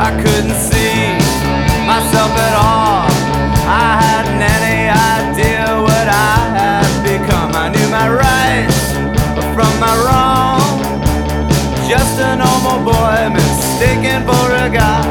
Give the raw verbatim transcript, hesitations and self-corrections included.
I couldn't see myself at all. I hadn't any idea what I had become. I knew my rights from my wrong. Just a normal boy mistaken for a guy.